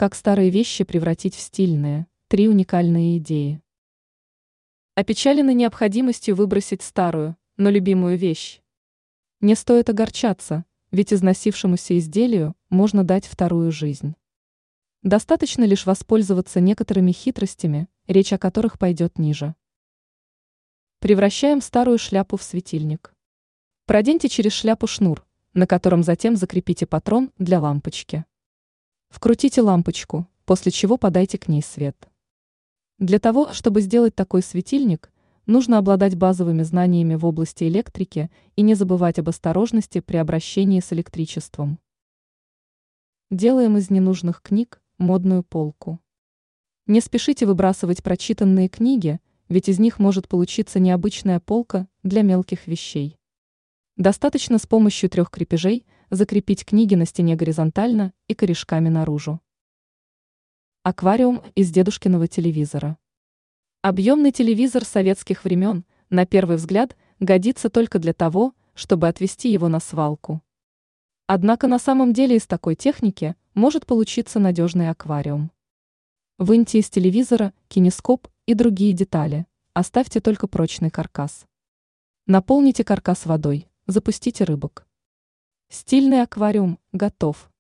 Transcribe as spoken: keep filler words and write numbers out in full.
Как старые вещи превратить в стильные? Три уникальные идеи. Опечалены необходимостью выбросить старую, но любимую вещь? Не стоит огорчаться, ведь износившемуся изделию можно дать вторую жизнь. Достаточно лишь воспользоваться некоторыми хитростями, речь о которых пойдет ниже. Превращаем старую шляпу в светильник. Проденьте через шляпу шнур, на котором затем закрепите патрон для лампочки. Вкрутите лампочку, после чего подайте к ней свет. Для того, чтобы сделать такой светильник, нужно обладать базовыми знаниями в области электрики и не забывать об осторожности при обращении с электричеством. Делаем из ненужных книг модную полку. Не спешите выбрасывать прочитанные книги, ведь из них может получиться необычная полка для мелких вещей. Достаточно с помощью трех крепежей закрепить книги на стене горизонтально и корешками наружу. Аквариум из дедушкиного телевизора. Объемный телевизор советских времен, на первый взгляд, годится только для того, чтобы отвезти его на свалку. Однако на самом деле из такой техники может получиться надежный аквариум. Выньте из телевизора кинескоп и другие детали, оставьте только прочный каркас. Наполните каркас водой, запустите рыбок. Стильный аквариум готов.